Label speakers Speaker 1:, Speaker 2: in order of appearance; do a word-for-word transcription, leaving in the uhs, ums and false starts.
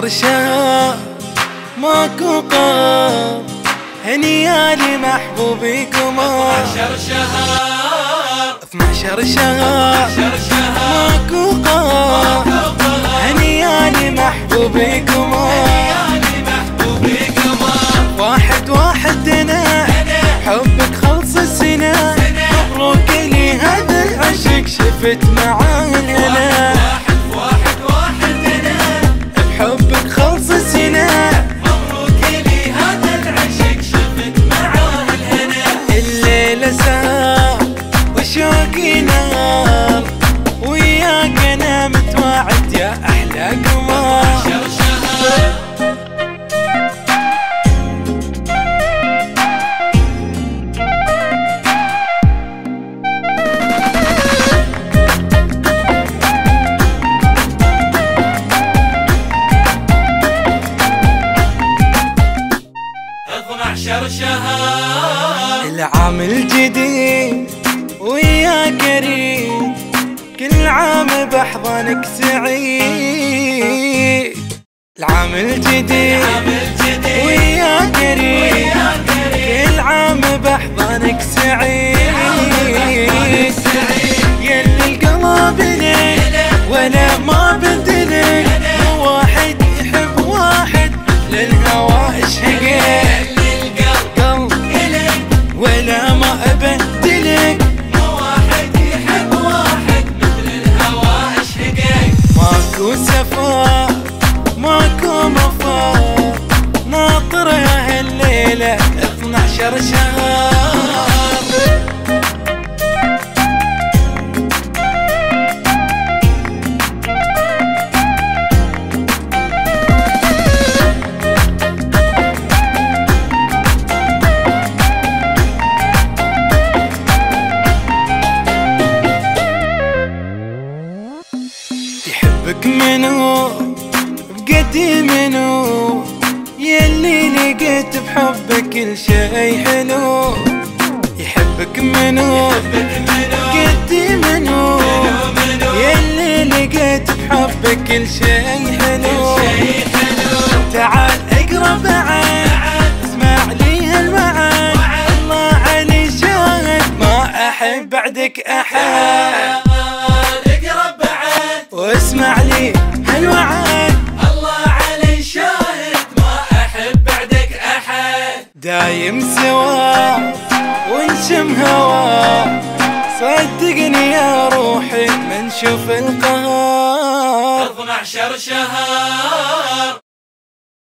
Speaker 1: عشر شهر ماكو قمر، هنيالي محبوبي قمر.
Speaker 2: عشر شهر
Speaker 1: اثنا عشر شهر ماكو قمر، هنيالي محبوبي قمر. واحد واحد انا حبك خلص السنة، مبروك لي هذا العشق شفت معاه الهنا.
Speaker 2: واحد واحد انا
Speaker 1: بحبك خلص السنة،
Speaker 2: مبروك لي هذا العشق شفت معاه الهنا.
Speaker 1: الليلة سهر وشوقي نار، وياك انا متواعد يا احلى قمر.
Speaker 2: عشر شهر عشر شهر
Speaker 1: العام الجديد ويا قريب، كل عام بحضنك سعيد. العام الجديد ويا قريب، كل عام بحضنك سعيد. يلي القلب لك ولا ما بدلك، مو واحد يحب واحد للهوى اشهقك. ولا ما أبدلك،
Speaker 2: مو واحد يحب واحد مثل الهوى اشهقك.
Speaker 1: ماكو سفر ماكو مفر، ناطرها هالليلة اثنا عشر شهر. يحبك منو بقدي منو، يلي لقيت بحبك كل شي حلو. يحبك منو بقدي منو، يلي لقيت بحبك كل شي حلو. تعال اقرب بعد اسمع لي هالوعد، الله علي شاهد ما احب بعدك احد. واسمع لي هالوعد،
Speaker 2: الله علي شاهد ما احب بعدك احد.
Speaker 1: دايم سوا ونشم هوا، صدقني يا روحي من شوف القهر.
Speaker 2: اثنا عشر شهر